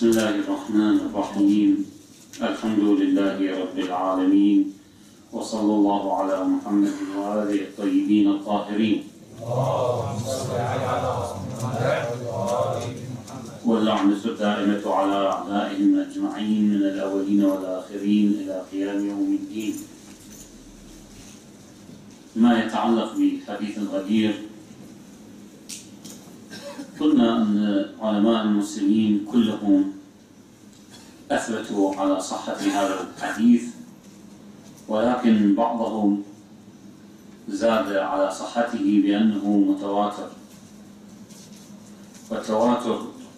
الله الرحمن الرحيم. الحمد لله رب العالمين، وصلى الله على محمد وآله الطيبين الطاهرين. واللعنة الدائمة على أعدائهم أجمعين من الأولين والآخرين إلى قيام يوم الدين. ما يتعلق بحديث الغدير، قلنا أن علماء المسلمين كلهم أثبتوا على صحة هذا الحديث، ولكن بعضهم زاد على صحته بأنه متواتر. والتواتر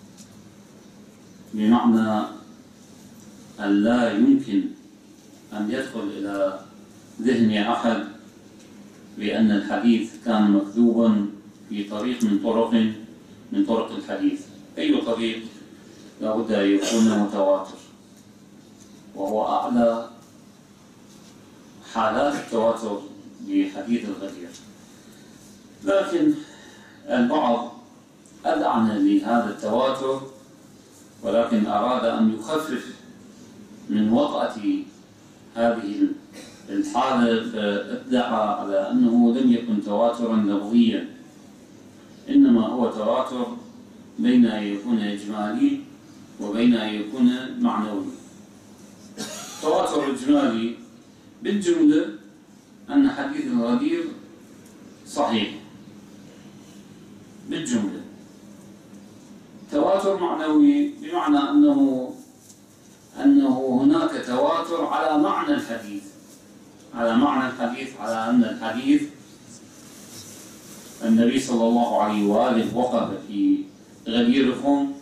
بمعنى أن لا يمكن أن يدخل إلى ذهن أحد بأن الحديث كان مكذوبا في طريق من طرق الحديث. أي طريق لا بد أن يكون متواتر، وهو أعلى حالات التواتر بحديث الغدير. لكن البعض أذعن لهذا التواتر، ولكن أراد أن يخفف من وطأة هذه الحالة، فادعى على أنه لم يكن تواترا لفظيا، إنما هو تواتر بين أن يكون إجمالي وبين أن يكون معنوي. التواتر الإجمالي بالجملة أن حديث الغدير صحيح بالجملة. تواتر معنوي بمعنى أنه هناك تواتر على معنى الحديث، على أن الحديث النبي صلى الله عليه وآله وقف في غدير خم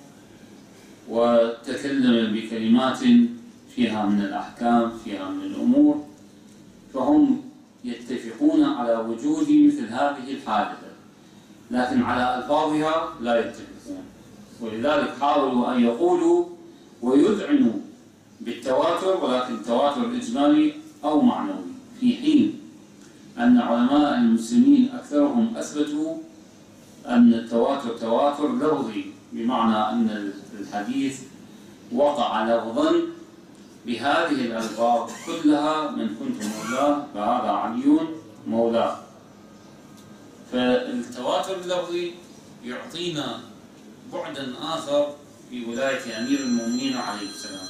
وتكلم بكلمات فيها من الأحكام، فيها من الأمور، فهم يتفقون على وجود مثل هذه الحادثة، لكن على ألفاظها لا يتفقون. ولذلك حاولوا أن يقولوا ويذعنوا بالتواتر، ولكن تواتر إجمالي أو معنوي، في حين أن علماء المسلمين أكثرهم أثبتوا أن التواتر تواتر لفظي، بمعنى أن الحديث وقع لفظا بهذه الألفاظ كلها: من كنت مولاه فهذا علي مولاه. فالتواتر اللفظي يعطينا بعدا آخر في ولاية أمير المؤمنين عليه السلام.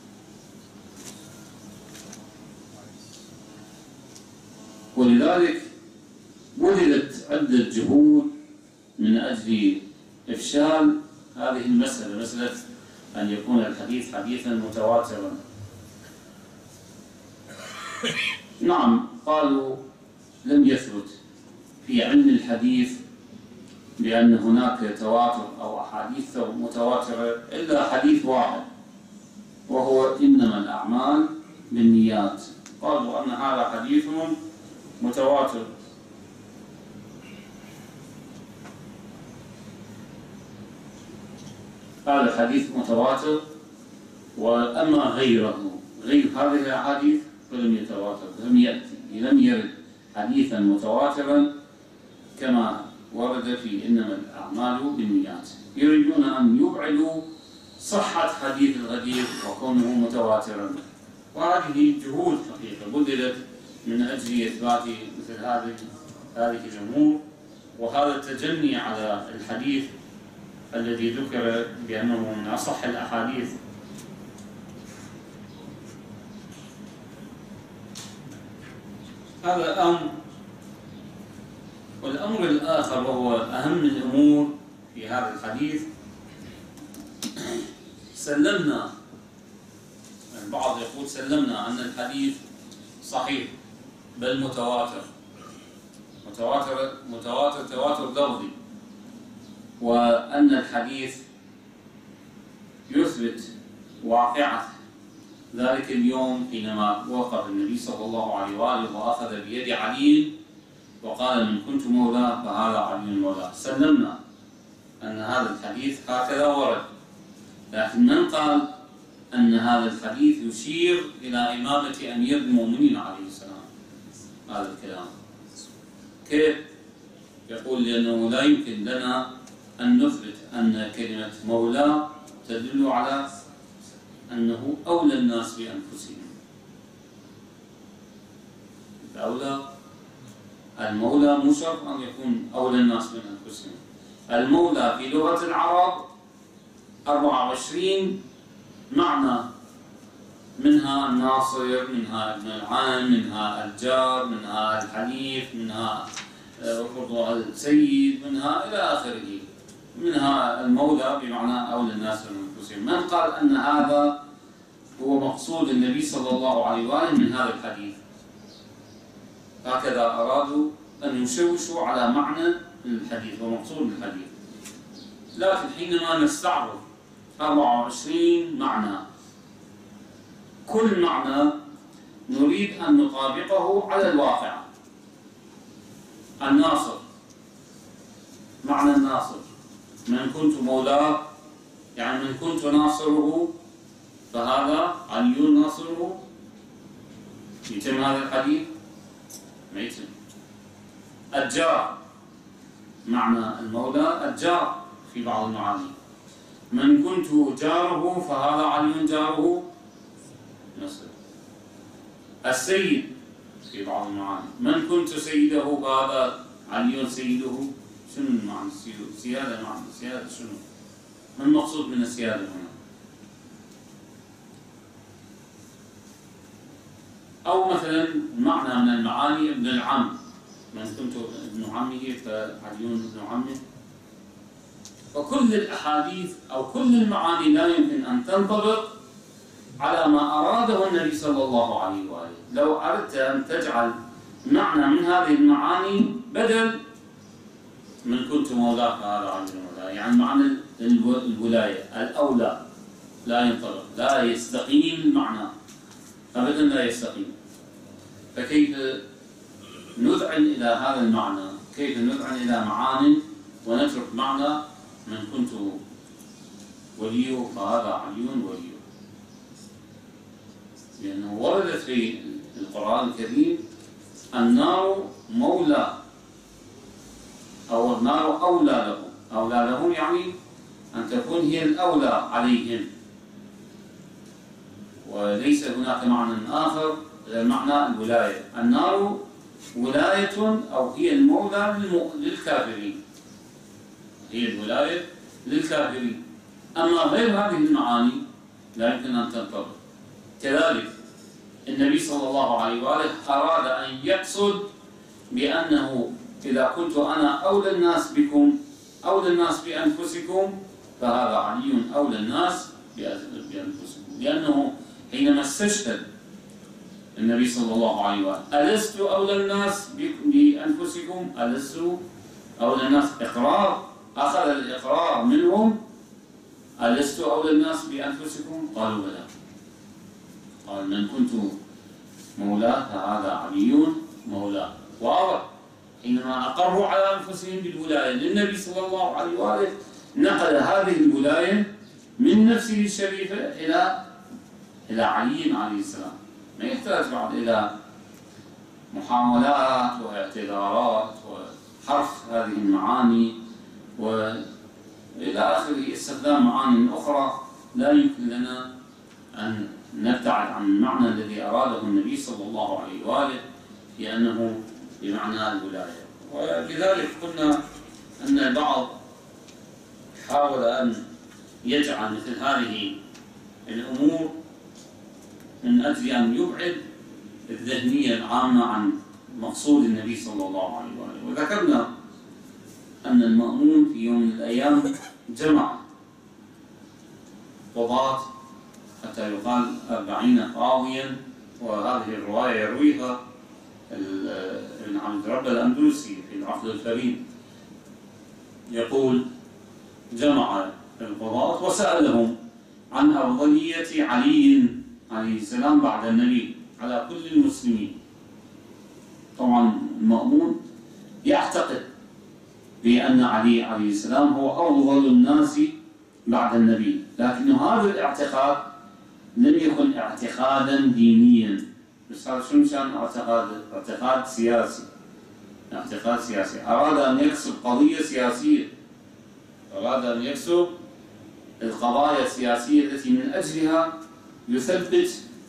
ولذلك بذلت عدة جهود من أجل إفشال هذه المسألة، مسألة أن يكون الحديث حديثا متواترا. نعم، قالوا لم يثبت في علم الحديث بأن هناك تواتر أو أحاديث متواترة إلا حديث واحد، وهو إنما الأعمال بالنيات. قالوا أن هذا حديث متواتر. هذا الحديث متواتر، وأما غير هذه الأحاديث فلم يتواتر، لم يرد حديثا متواترا كما ورد في إنما الأعمال بالنيات. يريدون أن يبعدوا صحة حديث الغدير وكونه متواترا، وهذه جهود حقيقة بذلت من أجل إثبات مثل هذه الأمور، وهذا التجني على الحديث الذي ذكر بأنه من أصح الأحاديث. هذا أمر. والأمر الآخر وهو أهم الأمور في هذا الحديث، سلمنا، البعض يقول سلمنا أن الحديث صحيح بل متواتر تواتر لفظي، وأن الحديث يثبت واقعة ذلك اليوم حينما وقف النبي صلى الله عليه وآله وأخذ بيد علي وقال: من كنت مولاه فهذا علي مولاه. سلمنا أن هذا الحديث هكذا ورد، لكن من قال أن هذا الحديث يشير إلى إمامة أمير المؤمنين عليه السلام؟ هذا الكلام كيف يقول؟ لأنه لا يمكن لنا أن نثبت أن كلمة مولى تدل على أنه أولى الناس بأنفسهم. الأولى المولى مو شرط أن يكون أولى الناس بأنفسهم. المولى في لغة العرب 24 معنى، منها الناصر، منها ابن العم، منها الجار، منها الحليف، منها السيد، منها إلى آخره. منها المولى بمعنى أولى الناس بأنفسهم. من قال أن هذا هو مقصود النبي صلى الله عليه وآله من هذا الحديث؟ هكذا أرادوا أن يشوشوا على معنى الحديث ومقصود الحديث. لكن حينما نستعرض 24 معنى، كل معنى نريد أن نطابقه على الواقع. الناصر، معنى الناصر: من كنت مولاه، يعني من كنت ناصره فهذا علي ناصره. يتم هذا الحديث؟ ما يتم. الجار، معنى المولى الجار في بعض المعاني: من كنت جاره فهذا علي جاره نصر. السيد في بعض المعاني: من كنت سيده فهذا علي سيده. شنو معنى السيادة؟ معنى السيادة شنو؟ ما المقصود من السيادة هنا؟ أو مثلا معنى من المعاني ابن العم: من كنت ابن عمه فعلي ابن عمه. وكل الأحاديث أو كل المعاني لا يمكن أن تنطبق على ما أراده النبي صلى الله عليه وآله. لو أردت أن تجعل معنى من هذه المعاني بدل من كنت مولاك هذا علي مولاك، يعني معنى الولاية الأولى، لا ينطبق، لا يستقيم المعنى أبدا، لا يستقيم. فكيف نذعن إلى هذا المعنى؟ كيف نذعن إلى معان ونترك معنى من كنت وليه فهذا علي وليه؟ لأنه وردت في القرآن الكريم النار مولى، أو النار أولى لهم. أولى لهم يعني أن تكون هي الأولى عليهم، وليس هناك معنى آخر غير معنى الولاية. النار ولاية أو هي المولى للكافرين، هي الولاية للكافرين. أما غير هذه المعاني لا يمكن أن تنطبق. كذلك النبي صلى الله عليه وآله أراد أن يقصد بأنه إذا كنت أنا أولى الناس بكم، أولى الناس بأنفسكم، فهذا علي أولى الناس بأنفسكم. لأنه حينما استشهد النبي صلى الله عليه وآله: ألست أولى الناس بأنفسكم؟ ألست أولى الناس؟ إقرار، أخذ الإقرار منهم: ألست أولى الناس بأنفسكم؟ قالوا بلى. قال: من كنت مولاه فهذا علي مولاه. واضح. حينما أقروا على أنفسهم بالولاية للنبي صلى الله عليه وآله، نقل هذه الولاية من نفسه الشريفة إلى علي عليه السلام. ما يحتاج بعد إلى محاولات واعتذارات وحرف هذه المعاني وإلى آخره، استخدام معاني أخرى لا يمكن لنا أن نبتعد عن المعنى الذي أراده النبي صلى الله عليه وآله، لأنه بمعنى الولاية. ولذلك قلنا أن البعض حاول أن يجعل مثل هذه الأمور من أجل أن يبعد الذهنية العامة عن مقصود النبي صلى الله عليه وآله. وذكرنا أن المأمون في يوم من الأيام جمع قضاة حتى يقال 40 قاضيا، وهذه الرواية يرويها ابن عبد رب الأندلسي في العقد الكريم، يقول: جمع القضاة وسألهم عن أفضلية علي عليه السلام بعد النبي على كل المسلمين. طبعا المأمون يعتقد بأن علي عليه السلام هو أفضل الناس بعد النبي، لكن هذا الاعتقاد لم يكن اعتقادا دينيا، بس هذا شنو كان اعتقاد سياسي. اعتقاد سياسي، أراد أن يكسب قضية سياسية، أراد أن يكسب القضايا السياسية التي من أجلها يثبت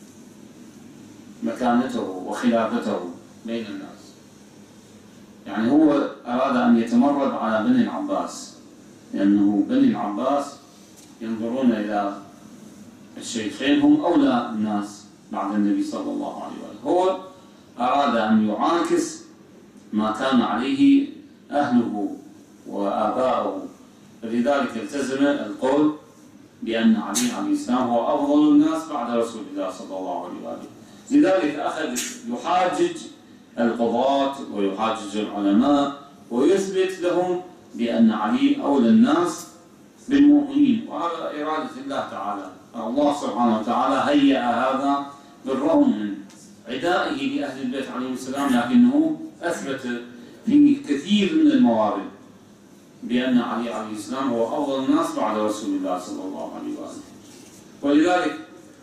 مكانته وخلافته بين الناس. يعني هو أراد أن يتمرد على بني العباس، لأنه بني العباس ينظرون إلى الشيخين هم أولى الناس بعد النبي صلى الله عليه وسلم. هو أراد أن يعاكس ما كان عليه أهله وآباؤه، فلذلك التزم القول بأن علي عليه السلام هو أفضل الناس بعد رسول الله صلى الله عليه وآله. لذلك أخذ يحاجج القضاة ويحاجج العلماء ويثبت لهم بأن علي أولى الناس بالمؤمنين، وهذا إرادة الله تعالى. الله سبحانه وتعالى هيأ هذا بالرغم من عدائه لأهل البيت عليهم السلام، لكنه أثبت في كثير من الموارد بأن علي عليه السلام هو أفضل الناس بعد رسول الله صلى الله عليه وآله. ولذلك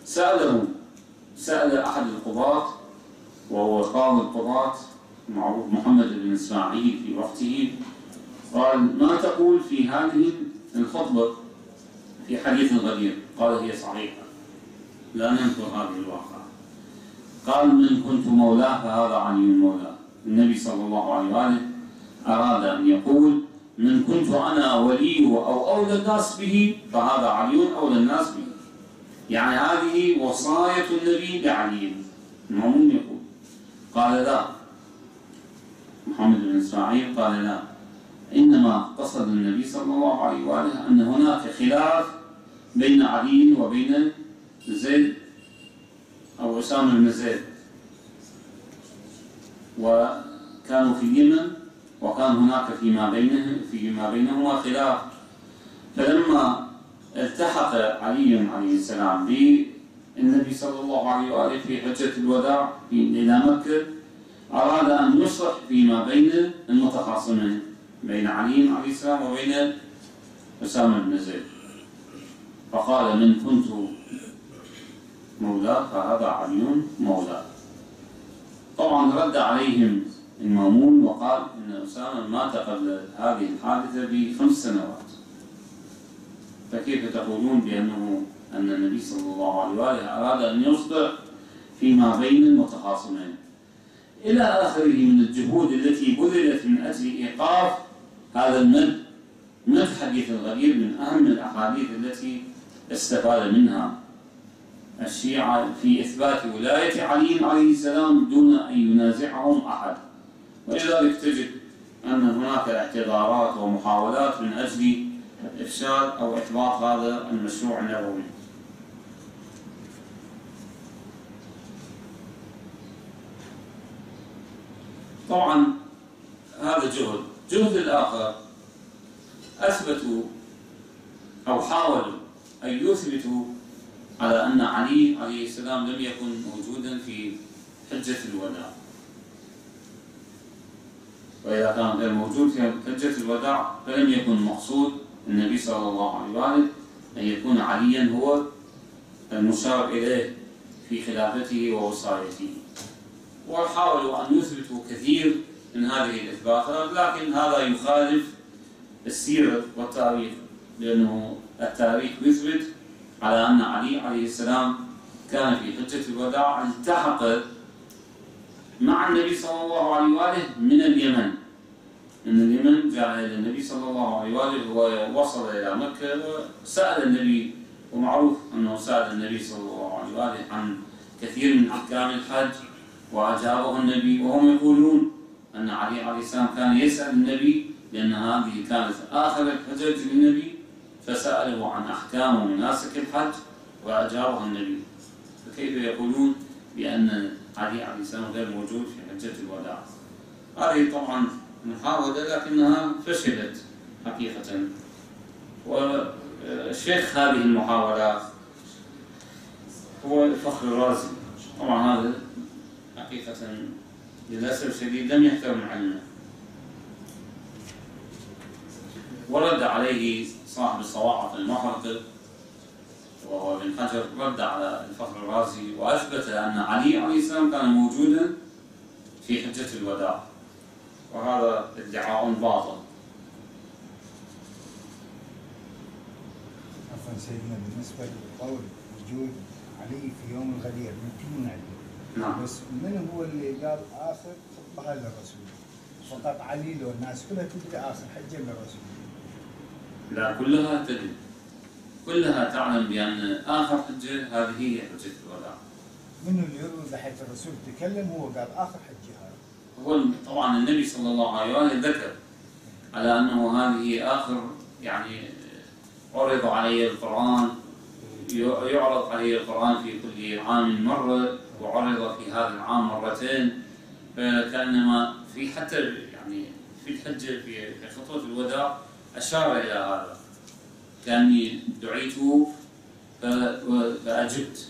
سأل أحد القضاة وهو قاضي القضاة معروف محمد بن إسماعيل في وقته، قال: ما تقول في هذه الخطبة في حديث الغدير؟ قال: هي صحيحة، لا ننكر هذه الواقعة. قال: من كنت مولاه فهذا علي مولاه. النبي صلى الله عليه وآله أراد أن يقول: من كنت أنا وليه أو أولى الناس به فهذا علي أولى الناس به. يعني هذه وصاية النبي لعلي. المأمون يقول. قال: لا. محمد بن إسماعيل قال: لا، إنما قصد النبي صلى الله عليه وآله أن هناك خلاف بين علي وبين زيد أو أسامة بن زيد، وكانوا في اليمن، وكان هناك فيما بينهما خلاف. فلما التحق علي عليه السلام بالنبي صلى الله عليه وآله في حجة الوداع إلى مكة، أراد أن يصلح فيما بين المتخاصمين بين علي عليه السلام وبين أسامة بن زيد، فقال: من كنت مولاه فهذا علي مولاه. طبعا رد عليهم المأمون وقال إن أسامة مات قبل هذه الحادثة ب5 سنوات، فكيف تقولون أن النبي صلى الله عليه وآله أراد أن يصلح فيما بين المتخاصمين، إلى آخره من الجهود التي بذلت من أجل إيقاف هذا المد. مد حديث الغدير من أهم الأحاديث التي استفاد منها الشيعة في إثبات ولاية علي عليه السلام دون أن ينازعهم أحد. ولذلك تجد أن هناك اعتذارات ومحاولات من أجل إفشال أو إحباط هذا المشروع النبوي. طبعا هذا جهد الآخر أثبتوا أو حاولوا أن يثبتوا على أن علي عليه السلام لم يكن موجودا في حجة الوداع، وإذا كان غير موجود في حجة الوداع فلم يكن مقصود النبي صلى الله عليه وآله أن يكون عليا هو المشار إليه في خلافته ووصايته. وحاولوا أن يثبتوا كثير من هذه الإثباتات، لكن هذا يخالف السيرة والتاريخ، لأنه التاريخ يثبت على أن علي عليه السلام كان في حجة الوداع، التحق مع النبي صلى الله عليه وآله من اليمن. من اليمن جاء إلى النبي صلى الله عليه وآله ووصل إلى مكة وسأل النبي، ومعروف أنه سأل النبي صلى الله عليه وآله عن كثير من أحكام الحج وأجابه النبي. وهم يقولون أن علي عليه السلام كان يسأل النبي لأن هذه كانت آخر الحجج للنبي، فسأله عن أحكام ومناسك الحج وأجابه النبي. فكيف يقولون بأن علي عليه السلام غير موجود في حجة الوداع؟ هذه طبعا محاولة لكنها فشلت حقيقة. وشيخ هذه المحاولات هو الفخر الرازي. طبعا هذا حقيقة للأسف الشديد لم يحترم علمه، ورد عليه صاحب الصواعق المحرقة وهو ابن حجر، رد على الفخر الرازي وأثبت أن علي عليه السلام كان موجودا في حجة الوداع، وهذا ادعاء باطل. عفوا سيدنا، بالنسبة لقول وجود علي علي في يوم الغدير من علي. نعم. بس من هو اللي قال آخر خطبة للرسول؟ فقط علي لو الناس كلها تدري آخر حجة للرسول؟ لا، كلها تدري، كلها تعلم بأن آخر حجة هذه هي حجة الوداع. من اللي يروي بحيث الرسول تكلم هو قال آخر حجة هذا؟ هو طبعا النبي صلى الله عليه وآله ذكر على أنه هذه آخر، يعني عرض علي القرآن، يعرض علي القرآن في كل عام مرة، وعرض في هذا العام مرتين، فكأنما في حتى يعني في الحجة في خطوة الوداع أشار إلى هذا، كأني دعيت فأجبت،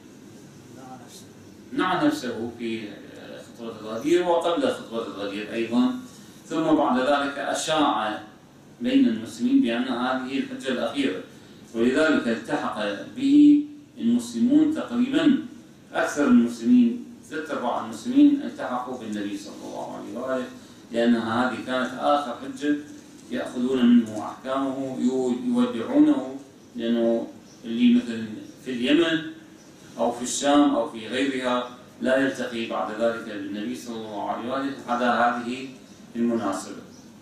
نعى نفسه في خطوة الغدير وقبل خطوة الغدير أيضا، ثم بعد ذلك أشاع بين المسلمين بأن هذه الحجة الأخيرة، ولذلك التحق به المسلمون تقريبا، أكثر المسلمين 3/4 المسلمين التحقوا بالنبي صلى الله عليه وآله، لأنها هذه كانت آخر حجة يأخذون منه أحكامه يودعونه، لأنه اللي مثل في اليمن أو في الشام أو في غيرها لا يلتقي بعد ذلك بالنبي صلى الله عليه وآله على هذه المناسبة.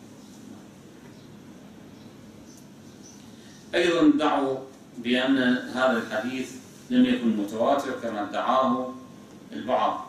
أيضا دعوا بأن هذا الحديث لم يكن متواتر كما ادعاه البعض،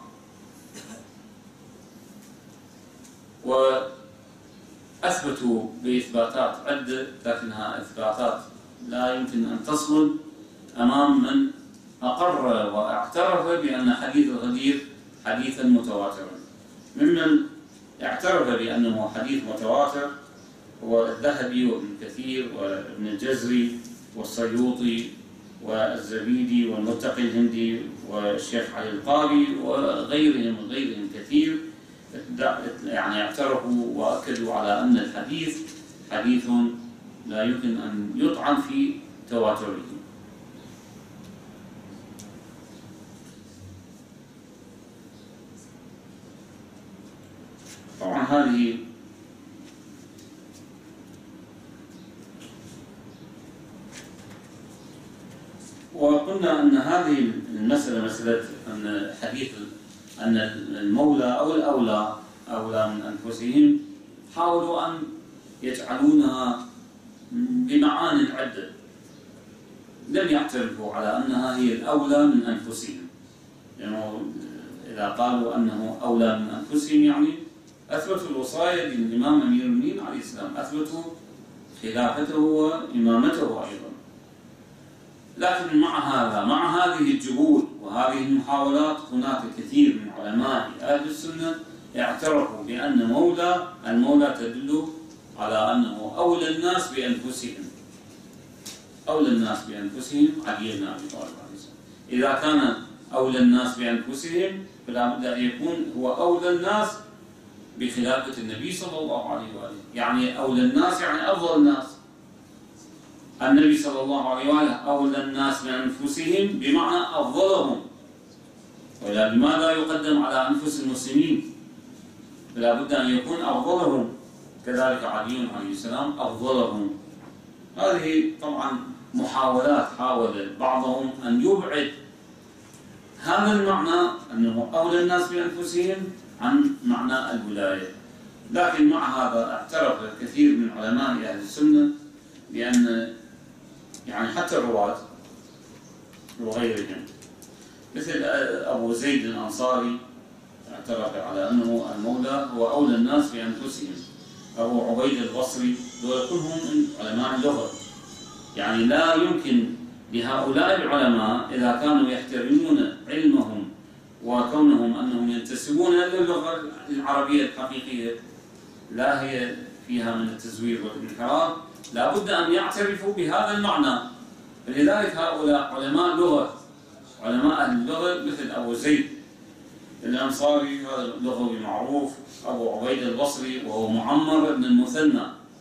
وأثبتوا بإثباتات عدة، لكنها إثباتات لا يمكن أن تصمد أمام من أقر واعترف بأن حديث الغدير حديثا متواترا. ممن اعترف بأنه حديث متواتر هو الذهبي وابن كثير وابن الجزري والسيوطي والزبيدي والمتقي الهندي والشيخ علي القاري وغيرهم كثير، يعني اعترفوا وأكدوا على أن الحديث حديث لا يمكن أن يطعن في تواتره. طبعا هذه وقلنا أن هذه المسألة مسألة أن حديث أن المولى أو الأولى أولى من أنفسهم، حاولوا أن يجعلونها بمعان عدة، لم يعترفوا على أنها هي الأولى من أنفسهم، لأنه إذا قالوا أنه أولى من أنفسهم يعني أثبتوا الوصاية للإمام أمير المؤمنين عليه السلام، أثبتوا خلافته وإمامته أيضا. لكن مع هذه الجهود وهذه المحاولات هناك كثير من علماء أهل السنة اعترفوا بأن المولى تدل على أنه أولى الناس بأنفسهم، أولى الناس بأنفسهم علي بن أبي طالب عليه السلام. إذا كان أولى الناس بأنفسهم فلا بد أن يكون هو أولى الناس بخلافة النبي صلى الله عليه وآله، يعني أولى الناس يعني أفضل الناس. النبي صلى الله عليه وآله أولى الناس بأنفسهم بمعنى أفضلهم، ولا لماذا يقدم على أنفس المسلمين؟ فلا بد أن يكون أفضلهم، كذلك علي عليه السلام أفضلهم. هذه طبعا محاولات، حاول بعضهم أن يبعد هذا المعنى أنه أولى الناس بأنفسهم عن معنى الولاية. لكن مع هذا اعترف كثير من علماء أهل السنة بأن يعني حتى الرواة وغيرهم مثل أبو زيد الأنصاري اعترف على أنه المولى هو أولى الناس بأنفسهم، أبو عبيد البصري، دول كلهم من علماء اللغة. يعني لا يمكن لهؤلاء العلماء إذا كانوا يحترمون علمهم وكونهم أنهم ينتسبون إلى اللغة العربية الحقيقية لا هي فيها من التزوير والانحراف، لا بد أن يعترفوا بهذا المعنى. فلذلك هؤلاء علماء لغة، علماء أهل اللغة مثل أبو زيد الأنصاري هذا لغوي معروف، أبو عبيد البصري وهو معمر بن المثنى،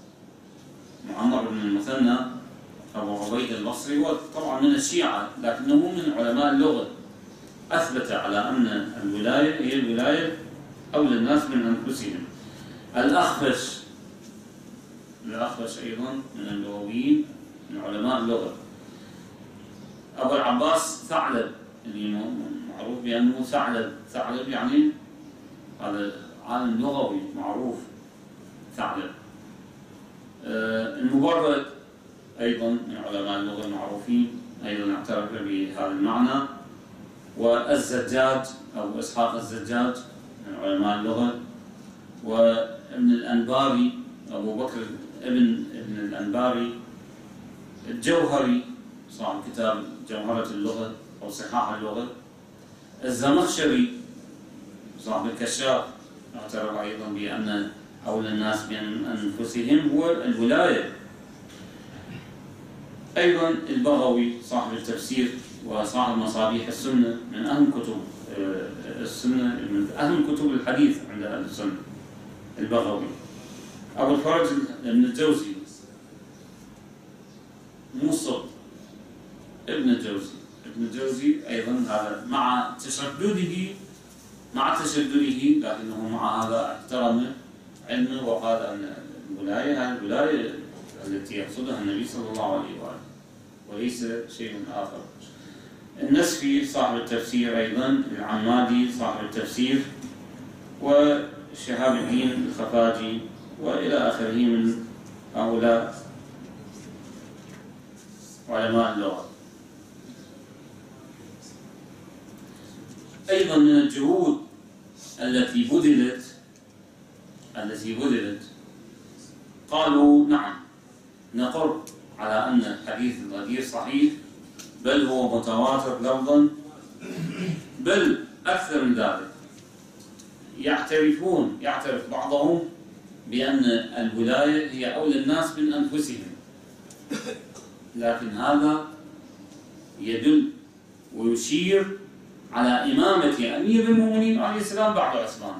أبو عبيد البصري وطبعا من الشيعة لكنه من علماء اللغة، أثبت على أن الولاية هي الولاية أولى الناس من أنفسهم. الأخفش أيضا من اللغويين من علماء اللغة. أبو العباس ثعلب اللي معروف بأنه ثعلب. ثعلب يعني هذا عالم لغوي معروف، ثعلب. المبرد أيضا من علماء اللغة المعروفين، أيضا اعترف بهذا المعنى. والزجاج أو إسحاق الزجاج من علماء اللغة. وابن الأنباري أبو بكر ابن الأنباري. الجوهري صاحب كتاب جوهرة اللغة أو صحاح اللغة. الزمخشري صاحب الكشاف اعترف أيضا بأن أولى الناس بأنفسهم هو الولاية. أيضا البغوي صاحب التفسير وصاحب مصابيح السنة من أهم كتب السنة، من أهم كتب الحديث عند أهل السنة البغوي. أبو الفرج ابن الجوزي، موصل ابن الجوزي أيضا هذا مع تشدده لكنه مع هذا احترم علمه وقال أن الولاية هذه الولاية التي يقصدها النبي صلى الله عليه وآله وليس شيء آخر. النسفي صاحب التفسير أيضا. العمادي صاحب التفسير. وشهاب الدين الخفاجي وإلى آخره من هؤلاء علماء اللغة. أيضا من الجهود التي بذلت قالوا نعم نقر على أن الحديث الغدير صحيح، بل هو متواتر لفظا، بل أكثر من ذلك يعترف بعضهم بأن الولاية هي أولى الناس من أنفسهم. لكن هذا يدل ويشير على إمامة أمير المؤمنين عليه السلام بعد عثمان.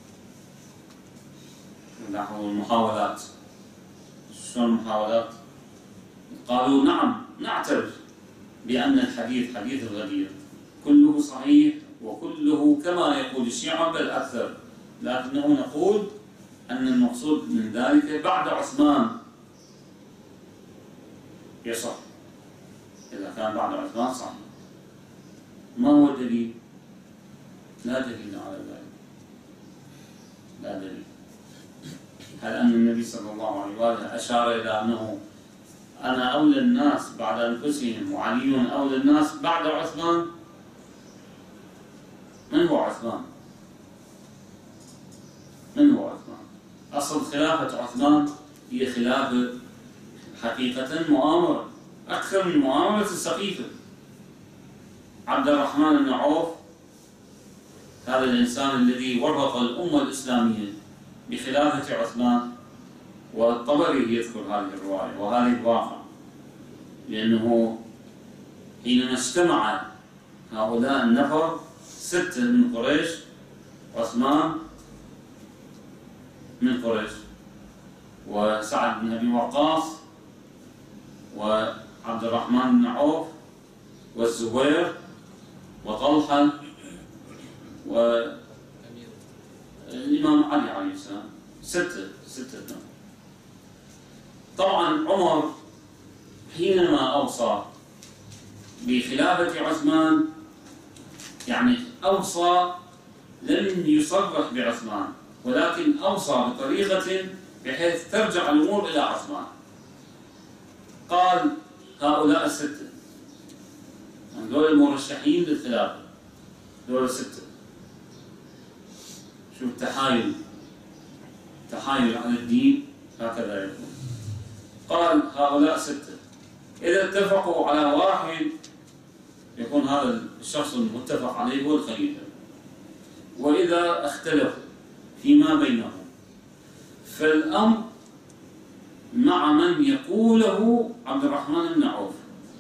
نحو المحاولات. شلون المحاولات؟ قالوا نعم نعترف بأن الحديث حديث الغدير كله صحيح وكله كما يقول الشيعة بل أكثر، لكنه نقول أن المقصود من ذلك بعد عثمان يصح. إذا كان بعد عثمان صحيح. ما هو الدليل؟ لا دليل على ذلك. لا دليل. هل أن النبي صلى الله عليه وآله أشار إلى أنه أنا أولى الناس بعد أنفسهم وعلي أولى الناس بعد عثمان؟ من هو عثمان؟ أصل خلافة عثمان هي خلافة حقيقة مؤامرة أكثر من مؤامرة السقيفة. عبد الرحمن بن عوف هذا الإنسان الذي ورط الأمة الإسلامية بخلافة عثمان، والطبري يذكر هذه الرواية وهذه الواقع، لأنه حينما اجتمع هؤلاء النفر 6 من قريش، عثمان من قريش وسعد بن أبي وقاص وعبد الرحمن بن عوف والزبير وطلحة والإمام علي عليه السلام، 6. طبعا عمر حينما أوصى بخلافة عثمان يعني أوصى لم يصرح بعثمان، ولكن أوصى بطريقة بحيث ترجع الأمور إلى عثمان. قال هؤلاء 6 دول المرشحين للخلافة، دول 6. شوف تحايل على الدين هكذا يكون. قال هؤلاء 6 إذا اتفقوا على واحد يكون هذا الشخص المتفق عليه هو الخليفة، وإذا اختلفوا فيما بينهم فالأمر مع من يقوله عبد الرحمن بن عوف.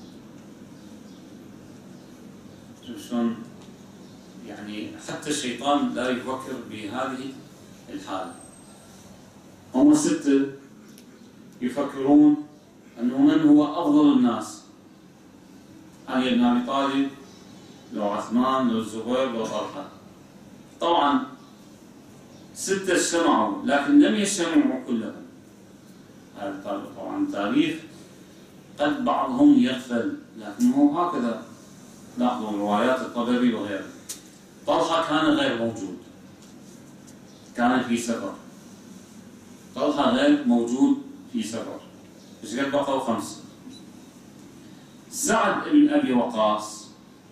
شوف شلون يعني حتى الشيطان لا يفكر بهذه الحالة. هم 6 يفكرون أنه من هو أفضل الناس، علي بن أبي طالب لو عثمان لو الزبير لو طلحة. طبعا 6 اجتمعوا لكن لم يجتمعوا كلهم. هذا طبعا تاريخ قد بعضهم يغفل، لكنه هكذا لاحظوا روايات الطبري وغيره. طلحة كان غير موجود، كان في سفر. طلحة غير موجود في سفر، ايش قد بقوا 5. سعد بن أبي وقاص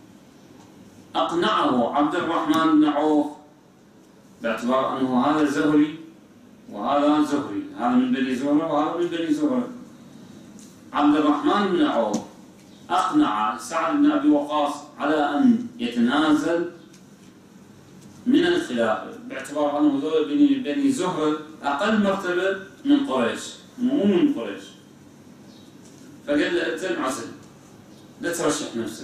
أقنعه عبد الرحمن بن عوف باعتبار أنه هذا زهري وهذا زهري، هذا من بني زهرة وهذا من بني زهرة. عبد الرحمن بن عوف أقنع سعد بن أبي وقاص على أن يتنازل من الخلافة باعتبار أنه ذول بني زهرة أقل مرتبة من قريش، مو من قريش. فقال له أنت انعزل، لا ترشح نفسك.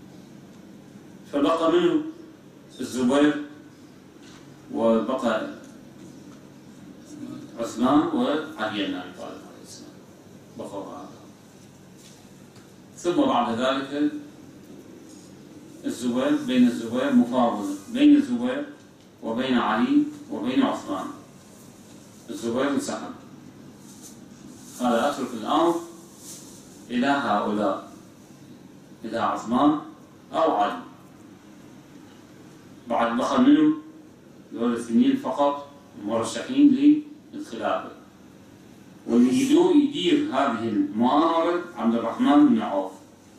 فبقى منه الزبير وبقى عثمان وعلي بن أبي طالب عليه السلام، بقوا هذا. ثم بعد ذلك الزبير، بين الزبير مفاوضة بين الزبير وبين علي وبين عثمان. الزبير انسحب، قال أترك الأمر إلى هؤلاء، إلى عثمان أو علي. بعد بقى منهم دول الاثنين فقط مرشحين للخلافة، واللي يدير هذه المؤامرة عبد الرحمن بن عوف.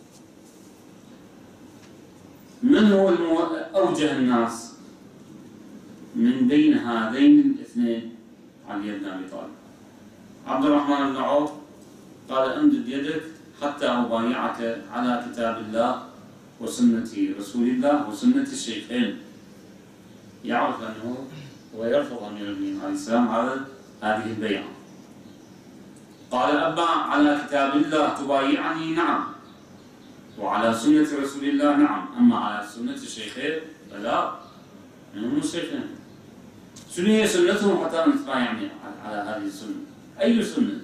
من هو أوجه الناس من بين هذين الاثنين؟ علي بن أبي طالب. عبد الرحمن بن عوف قال امدد يدك حتى أبايعك على كتاب الله وسنة رسول الله وسنة الشيخين. يعرف أنه ويرفض أمير المؤمنين عليه السلام هذه البيعة. قال أبا على كتاب الله تبايعني؟ نعم. وعلى سنة رسول الله؟ نعم. أما على سنة الشيخين فلا، من هم الشيخين؟ شنو هي سنتهم حتى نتبايعني على هذه السنة؟ أي سنة؟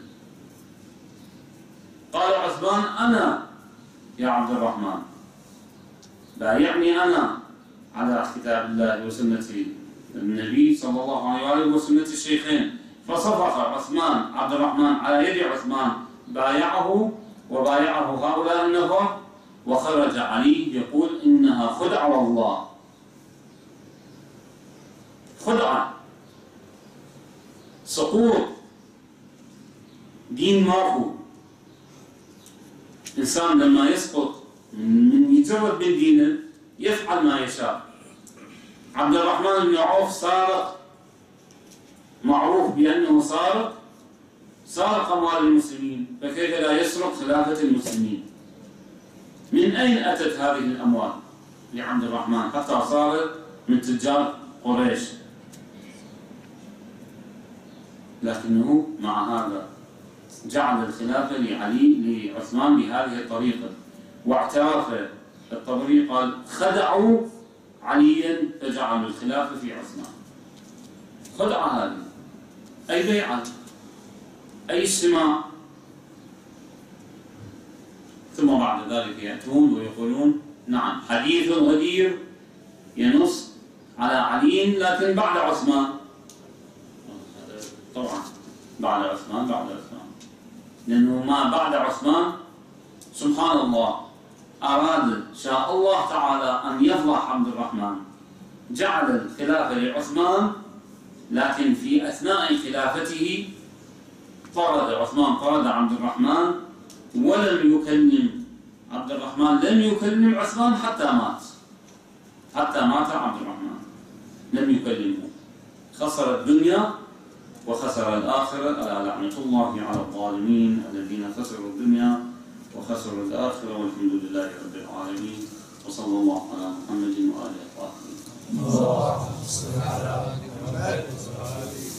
قال عثمان أنا يا عبد الرحمن، بايعني أنا على كتاب الله وسنة النبي صلى الله عليه وآله وسنة الشيخين. فصفق عثمان عبد الرحمن على يد عثمان، بايعه وبايعه هؤلاء النفر، وخرج علي يقول إنها خدعة والله، خدعة، سقوط، دين ماكو. إنسان لما يسقط من يجرد من دينه يفعل ما يشاء. عبد الرحمن بن عوف سارق، معروف بأنه سارق أموال المسلمين، فكيف لا يسرق خلافة المسلمين؟ من أين أتت هذه الأموال لعبد الرحمن حتى صار من تجار قريش؟ لكنه مع هذا جعل الخلافة لعثمان بهذه الطريقة، واعترف الطبري قال خدعوا عليا فجعلوا الخلافة في عثمان. خدعة هذه، أي بيعة، أي اجتماع. ثم بعد ذلك يأتون ويقولون نعم حديث غدير ينص على علي لكن بعد عثمان. طبعا بعد عثمان، لأنه ما بعد عثمان سبحان الله أراد شاء الله تعالى أن يفضح عبد الرحمن، جعل الخلافة لعثمان، لكن في أثناء خلافته طرد عبد الرحمن ولم يكلم عبد الرحمن، لم يكلم عثمان حتى مات عبد الرحمن، لم يكلمه. خسر الدنيا وخسر الآخرة، ألا لعنة الله على الظالمين الذين خسروا الدنيا وخسروا الآخرة، والحمد لله رب العالمين، وصلى الله على محمد وآله الطاهرين.